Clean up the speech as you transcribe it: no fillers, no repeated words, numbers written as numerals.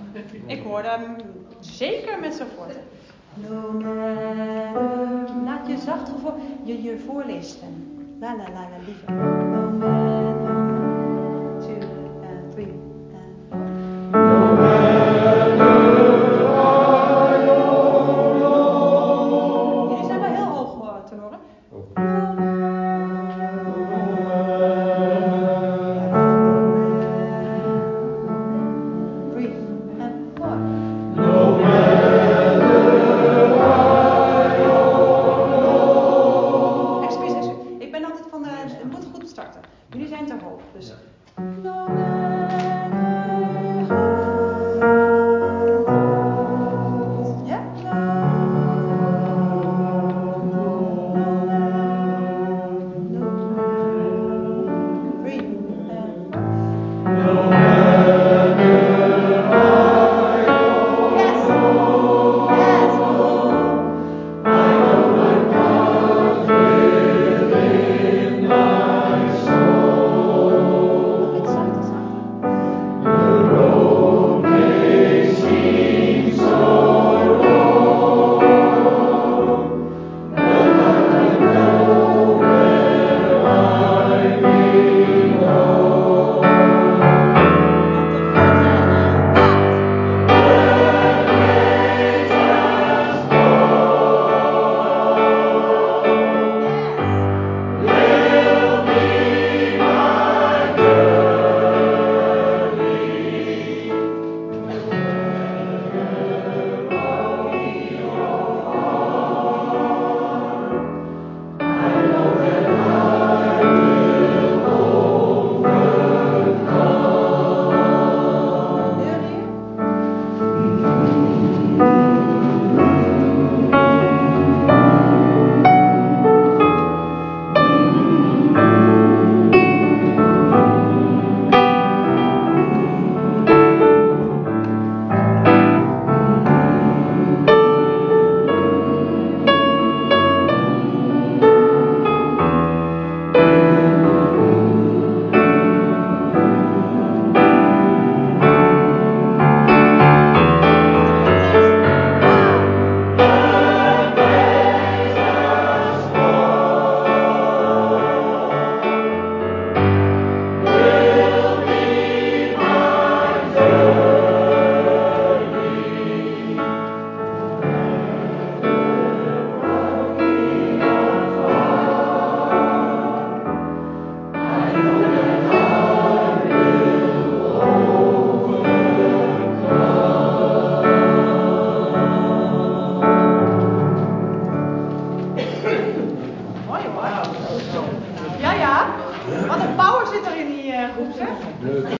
Ik hoorde hem zeker met z'n voort. No matter, laat je zacht gevoel, je voorlezen. La la la la, lieve. No matter, 2, 3, 4. No matter. Jullie zijn wel heel hoog tenoren. Jullie zijn te hoog, dus. Ja? Ja, wat een power zit er in die groep, zeg.